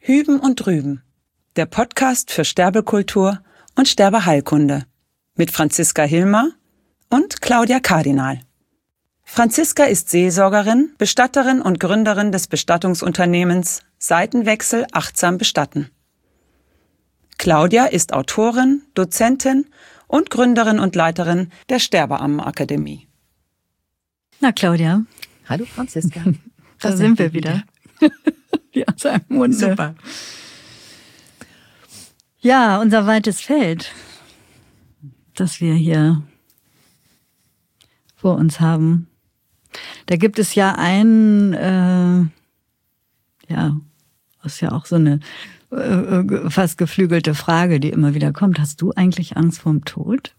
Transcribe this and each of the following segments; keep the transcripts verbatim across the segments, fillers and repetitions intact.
Hüben und Drüben, der Podcast für Sterbekultur und Sterbeheilkunde mit Franziska Hilmer und Claudia Kardinal. Franziska ist Seelsorgerin, Bestatterin und Gründerin des Bestattungsunternehmens Seitenwechsel achtsam bestatten. Claudia ist Autorin, Dozentin und Gründerin und Leiterin der Sterbeammenakademie. Na Claudia. Hallo Franziska. Da sind wir wieder. Wie aus einem Munde. Super. Ja, unser weites Feld, das wir hier vor uns haben. Da gibt es ja einen, äh, ja, das ist ja auch so eine äh, fast geflügelte Frage, die immer wieder kommt. Hast du eigentlich Angst vorm Tod?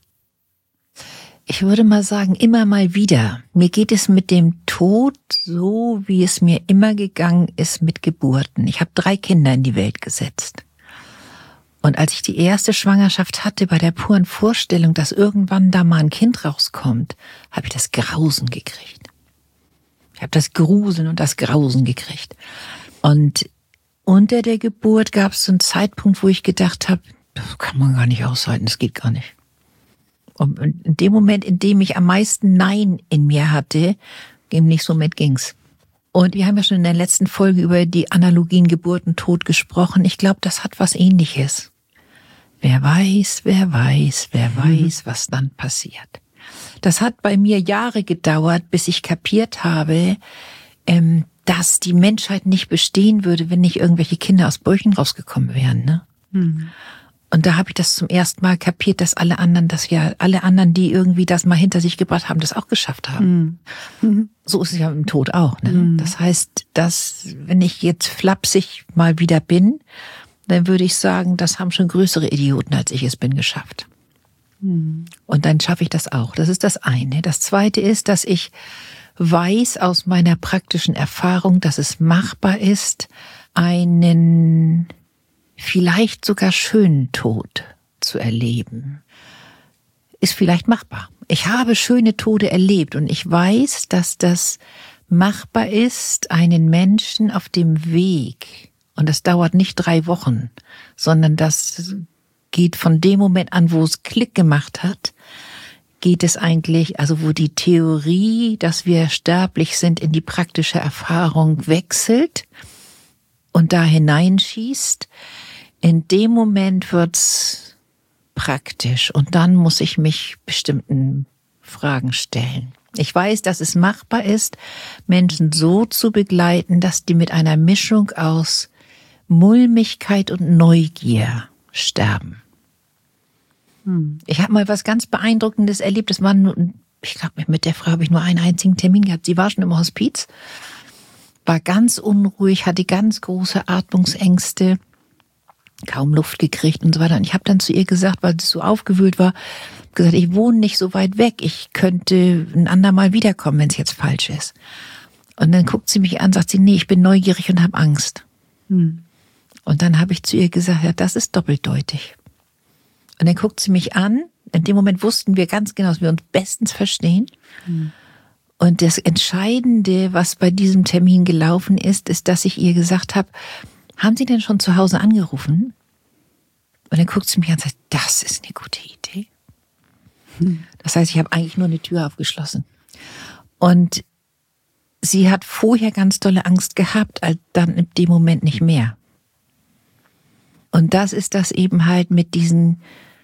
Ich würde mal sagen, immer mal wieder. Mir geht es mit dem Tod so, wie es mir immer gegangen ist mit Geburten. Ich habe drei Kinder in die Welt gesetzt. Und als ich die erste Schwangerschaft hatte, bei der puren Vorstellung, dass irgendwann da mal ein Kind rauskommt, habe ich das Grausen gekriegt. Ich habe das Gruseln und das Grausen gekriegt. Und unter der Geburt gab es so einen Zeitpunkt, wo ich gedacht habe, das kann man gar nicht aushalten, das geht gar nicht. Und in dem Moment, in dem ich am meisten Nein in mir hatte, im nächsten Moment ging's. Und wir haben ja schon in der letzten Folge über die Analogien Geburt und Tod gesprochen. Ich glaube, das hat was Ähnliches. Wer weiß, wer weiß, wer weiß, was dann passiert. Das hat bei mir Jahre gedauert, bis ich kapiert habe, ähm, dass die Menschheit nicht bestehen würde, wenn nicht irgendwelche Kinder aus Bäuchen rausgekommen wären, ne? Mhm. Und da habe ich das zum ersten Mal kapiert, dass alle anderen das ja, alle anderen, die irgendwie das mal hinter sich gebracht haben, das auch geschafft haben. Mhm. So ist es ja im Tod auch, ne? Mhm. Das heißt, dass, wenn ich jetzt flapsig mal wieder bin, dann würde ich sagen, das haben schon größere Idioten, als ich es bin, geschafft. Mhm. Und dann schaffe ich das auch. Das ist das eine. Das zweite ist, dass ich weiß aus meiner praktischen Erfahrung, dass es machbar ist, einen vielleicht sogar schönen Tod zu erleben. Ist vielleicht machbar. Ich habe schöne Tode erlebt und ich weiß, dass das machbar ist, einen Menschen auf dem Weg, und das dauert nicht drei Wochen, sondern das geht von dem Moment an, wo es Klick gemacht hat, geht es eigentlich, also wo die Theorie, dass wir sterblich sind, in die praktische Erfahrung wechselt und da hineinschießt. In dem Moment wird's praktisch und dann muss ich mich bestimmten Fragen stellen. Ich weiß, dass es machbar ist, Menschen so zu begleiten, dass die mit einer Mischung aus Mulmigkeit und Neugier sterben. Hm. Ich habe mal was ganz Beeindruckendes erlebt. Das war nur, ich glaube, mit der Frau habe ich nur einen einzigen Termin gehabt. Sie war schon im Hospiz, war ganz unruhig, hatte ganz große Atmungsängste, kaum Luft gekriegt und so weiter. Und ich habe dann zu ihr gesagt, weil sie so aufgewühlt war, gesagt, ich wohne nicht so weit weg, ich könnte ein andermal wiederkommen, wenn es jetzt falsch ist. Und dann guckt sie mich an, sagt sie, nee, ich bin neugierig und habe Angst. Hm. Und dann habe ich zu ihr gesagt, ja, das ist doppeldeutig. Und dann guckt sie mich an. In dem Moment wussten wir ganz genau, dass wir uns bestens verstehen. Hm. Und das Entscheidende, was bei diesem Termin gelaufen ist, ist, dass ich ihr gesagt habe, haben Sie denn schon zu Hause angerufen? Und dann guckt sie mich an und sagt, das ist eine gute Idee. Hm. Das heißt, ich habe eigentlich nur eine Tür aufgeschlossen. Und sie hat vorher ganz dolle Angst gehabt, dann in dem Moment nicht mehr. Und das ist das eben halt mit diesen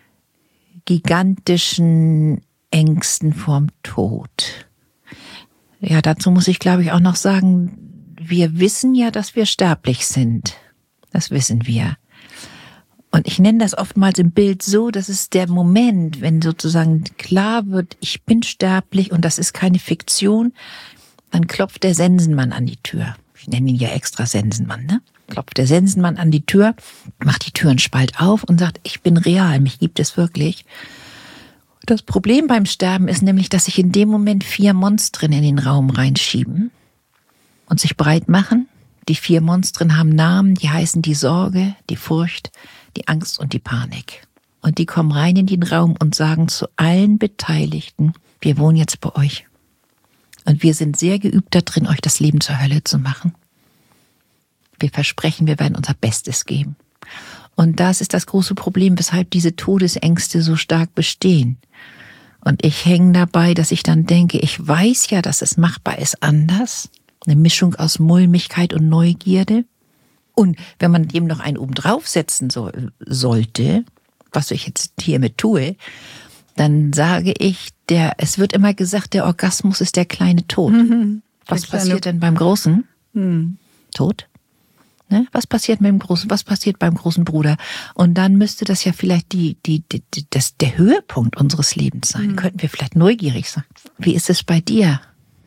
gigantischen Ängsten vorm Tod. Ja, dazu muss ich, glaube ich, auch noch sagen, wir wissen ja, dass wir sterblich sind. Das wissen wir. Und ich nenne das oftmals im Bild so, das ist der Moment, wenn sozusagen klar wird, ich bin sterblich und das ist keine Fiktion, dann klopft der Sensenmann an die Tür. Ich nenne ihn ja extra Sensenmann, ne? Klopft der Sensenmann an die Tür, macht die Tür einen Spalt auf und sagt, ich bin real, mich gibt es wirklich. Das Problem beim Sterben ist nämlich, dass sich in dem Moment vier Monstren in den Raum reinschieben und sich breit machen. Die vier Monstren haben Namen, die heißen die Sorge, die Furcht, die Angst und die Panik. Und die kommen rein in den Raum und sagen zu allen Beteiligten, wir wohnen jetzt bei euch. Und wir sind sehr geübt darin, euch das Leben zur Hölle zu machen. Wir versprechen, wir werden unser Bestes geben. Und das ist das große Problem, weshalb diese Todesängste so stark bestehen. Und ich hänge dabei, dass ich dann denke, ich weiß ja, dass es machbar ist anders. Eine Mischung aus Mulmigkeit und Neugierde. Und wenn man dem noch einen oben draufsetzen so, sollte, was ich jetzt hiermit tue, dann sage ich, der, es wird immer gesagt, der Orgasmus ist der kleine Tod. Mhm. Was der passiert kleine... denn beim Großen? Mhm. Tod? Ne? Was passiert mit dem Großen? Was passiert beim großen Bruder? Und dann müsste das ja vielleicht die, die, die, die, das, der Höhepunkt unseres Lebens sein. Mhm. Könnten wir vielleicht neugierig sein. Wie ist es bei dir?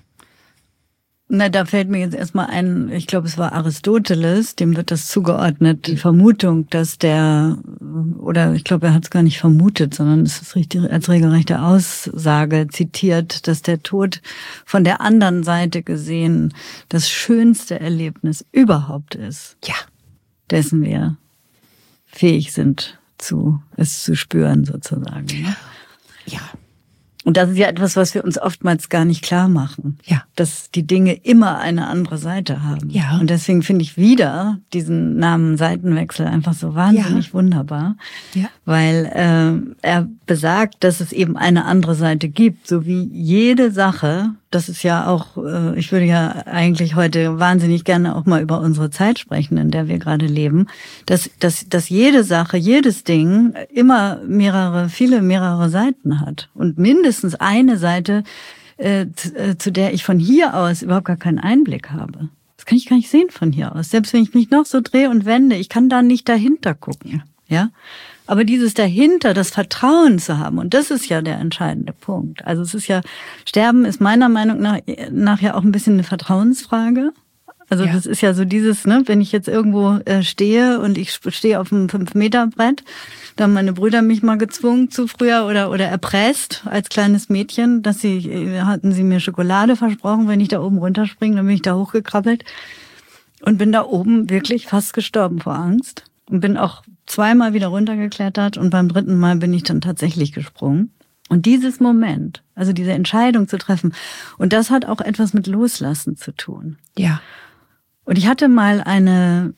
Na, da fällt mir jetzt erstmal ein, ich glaube, es war Aristoteles, dem wird das zugeordnet, die Vermutung, dass der, oder ich glaube, er hat es gar nicht vermutet, sondern es ist richtig als regelrechte Aussage zitiert, dass der Tod von der anderen Seite gesehen das schönste Erlebnis überhaupt ist. Ja. Dessen wir fähig sind, zu, es zu spüren, sozusagen. Ne? Ja. Und das ist ja etwas, was wir uns oftmals gar nicht klar machen. Ja. Dass die Dinge immer eine andere Seite haben. Ja. Und deswegen finde ich wieder diesen Namen Seitenwechsel einfach so wahnsinnig ja. wunderbar. Ja. Weil äh, er besagt, dass es eben eine andere Seite gibt. So wie jede Sache, das ist ja auch, äh, ich würde ja eigentlich heute wahnsinnig gerne auch mal über unsere Zeit sprechen, in der wir gerade leben, dass, dass, dass jede Sache, jedes Ding immer mehrere, viele mehrere Seiten hat. Und mindestens eine Seite, äh, zu, äh, zu der ich von hier aus überhaupt gar keinen Einblick habe. Das kann ich gar nicht sehen von hier aus. Selbst wenn ich mich noch so drehe und wende, ich kann da nicht dahinter gucken. Ja? Aber dieses dahinter, das Vertrauen zu haben, und das ist ja der entscheidende Punkt. Also es ist ja, Sterben ist meiner Meinung nach, nach ja auch ein bisschen eine Vertrauensfrage. Also ja. das ist ja so dieses, ne, wenn ich jetzt irgendwo äh, stehe und ich stehe auf einem fünf-Meter-Brett, da haben meine Brüder mich mal gezwungen zu früher oder oder erpresst als kleines Mädchen, dass sie, äh, hatten sie mir Schokolade versprochen, wenn ich da oben runterspringe, dann bin ich da hochgekrabbelt und bin da oben wirklich fast gestorben vor Angst. Und bin auch zweimal wieder runtergeklettert und beim dritten Mal bin ich dann tatsächlich gesprungen. Und dieses Moment, also diese Entscheidung zu treffen, und das hat auch etwas mit Loslassen zu tun. Ja. Und ich hatte mal eine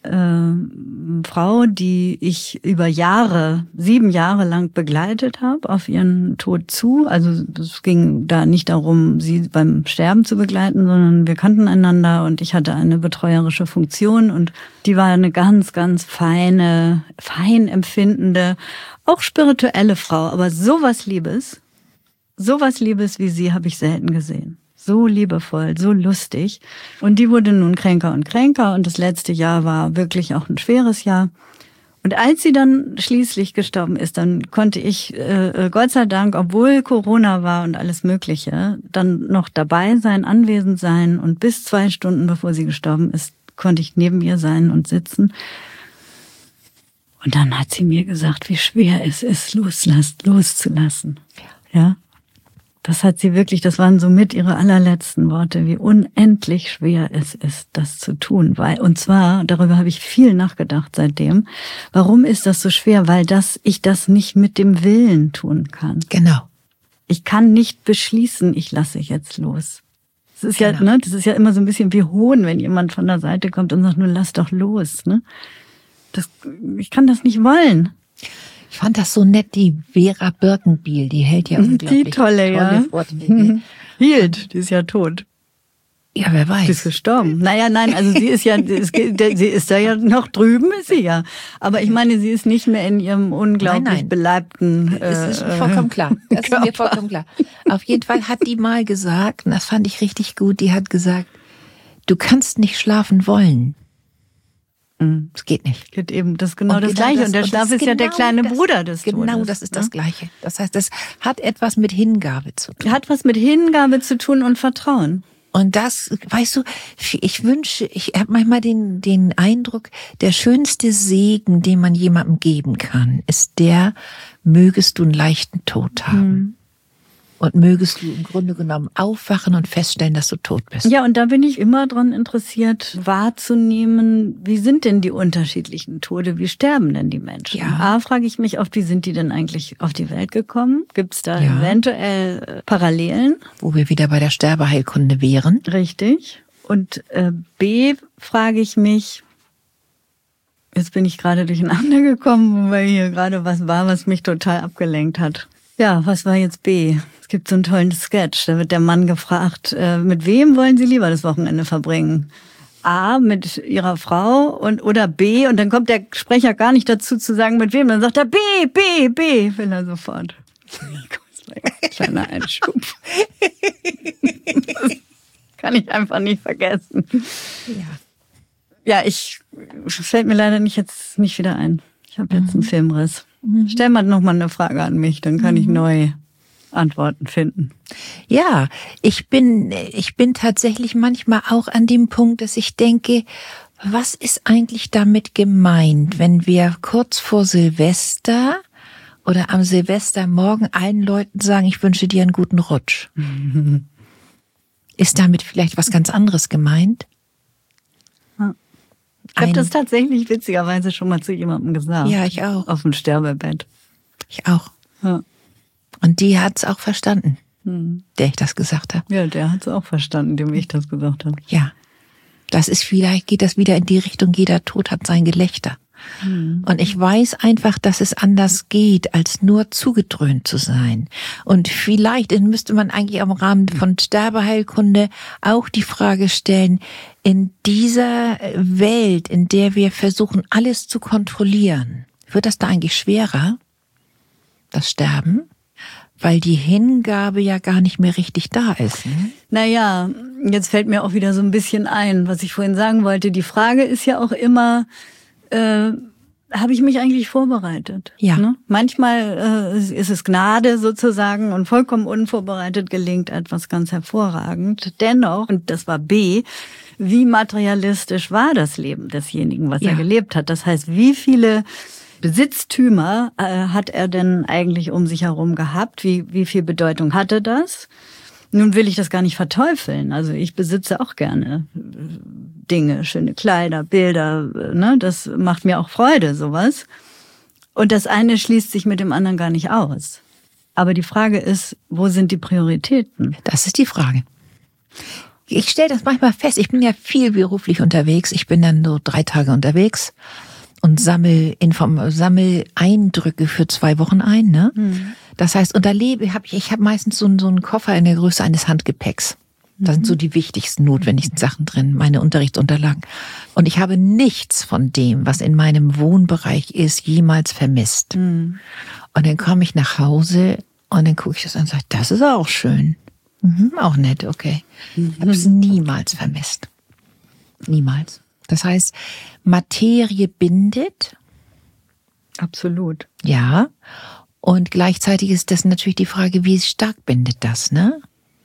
äh, Frau, die ich über Jahre, sieben Jahre lang begleitet habe, auf ihren Tod zu. Also es ging da nicht darum, sie beim Sterben zu begleiten, sondern wir kannten einander und ich hatte eine betreuerische Funktion und die war eine ganz, ganz feine, fein empfindende, auch spirituelle Frau. Aber sowas Liebes, sowas Liebes wie sie habe ich selten gesehen. So liebevoll, so lustig. Und die wurde nun kränker und kränker und das letzte Jahr war wirklich auch ein schweres Jahr. Und als sie dann schließlich gestorben ist, dann konnte ich, äh, Gott sei Dank, obwohl Corona war und alles Mögliche, dann noch dabei sein, anwesend sein. Und bis zwei Stunden bevor sie gestorben ist, konnte ich neben ihr sein und sitzen. Und dann hat sie mir gesagt, wie schwer es ist, loslassen, loszulassen. Ja. Das hat sie wirklich, das waren somit ihre allerletzten Worte, wie unendlich schwer es ist, das zu tun. Weil, und zwar, darüber habe ich viel nachgedacht seitdem, warum ist das so schwer? Weil das, ich das nicht mit dem Willen tun kann. Genau. Ich kann nicht beschließen, ich lasse jetzt los. Das ist genau. ja, ne, das ist ja immer so ein bisschen wie Hohn, wenn jemand von der Seite kommt und sagt, nur lass doch los, ne? Das, ich kann das nicht wollen. Ich fand das so nett, die Vera Birkenbiel, die hält ja unglaublich die tolle, tolle ja. Vorträge. Hielt, die ist ja tot. Ja, wer weiß. Die ist gestorben. Naja, nein, also sie ist ja, sie ist da ja noch drüben, ist sie ja. Aber ich meine, sie ist nicht mehr in ihrem unglaublich nein, nein. beleibten äh, Das ist mir vollkommen klar. Das ist mir vollkommen klar. Auf jeden Fall hat die mal gesagt, und das fand ich richtig gut, die hat gesagt, du kannst nicht schlafen wollen. Das geht nicht. Geht eben, das ist genau und das genau Gleiche. Das, und der Schlaf ist, ist genau ja der kleine das, Bruder des Genau, Todes. das ist das ne? Gleiche. Das heißt, das hat etwas mit Hingabe zu tun. Hat was mit Hingabe zu tun und Vertrauen. Und das, weißt du, ich wünsche, ich habe manchmal den, den Eindruck, der schönste Segen, den man jemandem geben kann, ist der, mögest du einen leichten Tod haben. Hm. Und mögest du im Grunde genommen aufwachen und feststellen, dass du tot bist. Ja, und da bin ich immer dran interessiert, wahrzunehmen, wie sind denn die unterschiedlichen Tode, wie sterben denn die Menschen? Ja. A, frage ich mich oft, wie sind die denn eigentlich auf die Welt gekommen? Gibt es da ja. eventuell Parallelen? Wo wir wieder bei der Sterbeheilkunde wären. Richtig. Und äh, B, frage ich mich, Jetzt bin ich gerade durcheinander gekommen, weil hier gerade was war, was mich total abgelenkt hat. Ja, was war jetzt B? Es gibt so einen tollen Sketch, da wird der Mann gefragt, äh, mit wem wollen Sie lieber das Wochenende verbringen? A, mit Ihrer Frau und oder B, und dann kommt der Sprecher gar nicht dazu zu sagen, mit wem. Dann sagt er B, B, B, will er sofort. Kleiner Einschub. Das kann ich einfach nicht vergessen. Ja. Ja, ich, es fällt mir leider nicht jetzt nicht wieder ein. Ich habe jetzt einen Filmriss. Mhm. Stell mal noch mal eine Frage an mich, dann kann mhm. ich neu Antworten finden. Ja, ich bin, ich bin tatsächlich manchmal auch an dem Punkt, dass ich denke, was ist eigentlich damit gemeint, wenn wir kurz vor Silvester oder am Silvestermorgen allen Leuten sagen, ich wünsche dir einen guten Rutsch? Mhm. Ist damit vielleicht was ganz anderes gemeint? Ich habe das tatsächlich witzigerweise schon mal zu jemandem gesagt. Ja, ich auch. Auf dem Sterbebett. Ich auch. Ja. Und die hat's auch verstanden, hm. der ich das gesagt habe. Ja, der hat's auch verstanden, dem ich das gesagt habe. Ja. Das ist vielleicht, geht das wieder in die Richtung, jeder Tod hat sein Gelächter. Hm. Und ich weiß einfach, dass es anders geht, als nur zugedröhnt zu sein. Und vielleicht müsste man eigentlich im Rahmen von Sterbeheilkunde auch die Frage stellen, in dieser Welt, in der wir versuchen, alles zu kontrollieren, wird das da eigentlich schwerer, das Sterben? Weil die Hingabe ja gar nicht mehr richtig da ist. Ne? Naja, jetzt fällt mir auch wieder so ein bisschen ein, was ich vorhin sagen wollte. Die Frage ist ja auch immer, Äh, habe ich mich eigentlich vorbereitet? Ja. Ne? Manchmal äh, ist es Gnade sozusagen und vollkommen unvorbereitet gelingt etwas ganz hervorragend. Dennoch, und das war B, wie materialistisch war das Leben desjenigen, was ja. er gelebt hat? Das heißt, wie viele Besitztümer äh, hat er denn eigentlich um sich herum gehabt? Wie, wie viel Bedeutung hatte das? Nun will ich das gar nicht verteufeln. Also ich besitze auch gerne Dinge, schöne Kleider, Bilder, ne? Das macht mir auch Freude, sowas. Und das eine schließt sich mit dem anderen gar nicht aus. Aber die Frage ist, wo sind die Prioritäten? Das ist die Frage. Ich stelle das manchmal fest. Ich bin ja viel beruflich unterwegs. Ich bin dann so drei Tage unterwegs und sammel Inform- sammel Eindrücke für zwei Wochen ein, ne? Mhm. Das heißt, und da lebe, hab ich, ich habe meistens so einen, so einen Koffer in der Größe eines Handgepäcks. Da sind so die wichtigsten, notwendigsten Sachen drin, meine Unterrichtsunterlagen. Und ich habe nichts von dem, was in meinem Wohnbereich ist, jemals vermisst. Mhm. Und dann komme ich nach Hause und dann gucke ich das an und sage, das ist auch schön. Mhm, auch nett, okay. Mhm. Ich habe es niemals vermisst. Niemals. Das heißt, Materie bindet. Absolut. Ja. Und gleichzeitig ist das natürlich die Frage, wie stark bindet das, ne?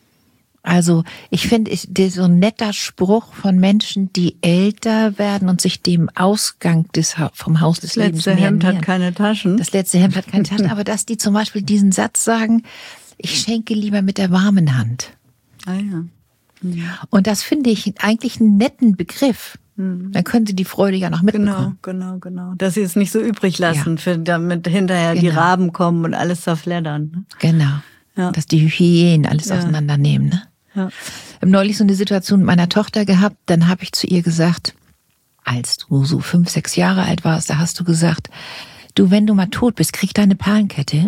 Also ich finde, so ein netter Spruch von Menschen, die älter werden und sich dem Ausgang des vom Haus des Lebens nähern. Das letzte Hemd hat keine Taschen. Das letzte Hemd hat keine Taschen, aber dass die zum Beispiel diesen Satz sagen, ich schenke lieber mit der warmen Hand. Ah ja. Mhm. Und das finde ich eigentlich einen netten Begriff. Mhm. Dann können sie die Freude ja noch mitbekommen. Genau, genau, genau. Dass sie es nicht so übrig lassen, ja. für, damit hinterher genau. die Raben kommen und alles zerfleddern. Ne? Genau. Ja. Dass die Hyänen alles ja. auseinandernehmen, ne? Ja. Ich habe neulich so eine Situation mit meiner Tochter gehabt, dann habe ich zu ihr gesagt, als du so fünf, sechs Jahre alt warst, da hast du gesagt, du, wenn du mal tot bist, krieg deine Perlenkette.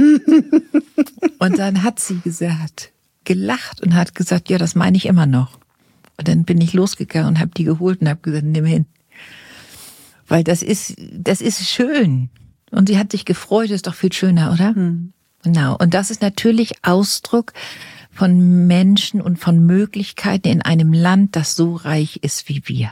Und dann hat sie gesagt, gelacht und hat gesagt, ja, das meine ich immer noch. Und dann bin ich losgegangen und habe die geholt und habe gesagt, nimm hin. Weil das ist, das ist schön. Und sie hat sich gefreut, das ist doch viel schöner, oder? Hm. Genau. Und das ist natürlich Ausdruck von Menschen und von Möglichkeiten in einem Land, das so reich ist wie wir.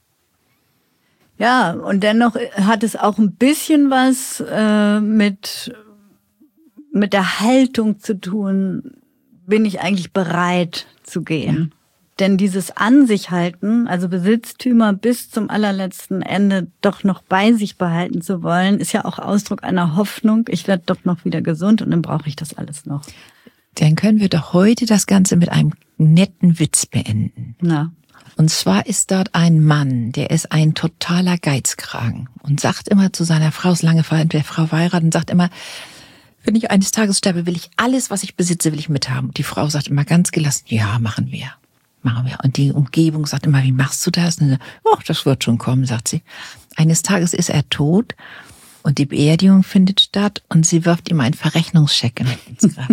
Ja, und dennoch hat es auch ein bisschen was äh, mit, mit der Haltung zu tun, bin ich eigentlich bereit zu gehen. Ja. Denn dieses An sich halten, also Besitztümer bis zum allerletzten Ende doch noch bei sich behalten zu wollen, ist ja auch Ausdruck einer Hoffnung, ich werde doch noch wieder gesund und dann brauche ich das alles noch. Dann können wir doch heute das Ganze mit einem netten Witz beenden. Na. Und zwar ist dort ein Mann, der ist ein totaler Geizkragen und sagt immer zu seiner Frau, ist lange mit der Frau verheiratet und sagt immer, wenn ich eines Tages sterbe, will ich alles, was ich besitze, will ich mithaben. Und die Frau sagt immer ganz gelassen, ja, machen wir. Machen wir. Und die Umgebung sagt immer, wie machst du das? Und sagt, oh, das wird schon kommen, sagt sie. Eines Tages ist er tot und die Beerdigung findet statt und sie wirft ihm einen Verrechnungscheck ins Grab.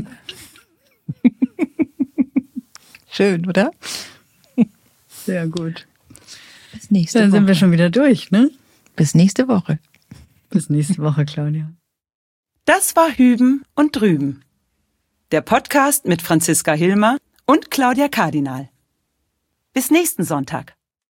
Schön, oder? Sehr gut. Bis nächste Dann Woche. sind wir schon wieder durch, ne? Bis nächste Woche. Bis nächste Woche, Claudia. Das war Hüben und Drüben. Der Podcast mit Franziska Hilmer und Claudia Kardinal. Bis nächsten Sonntag.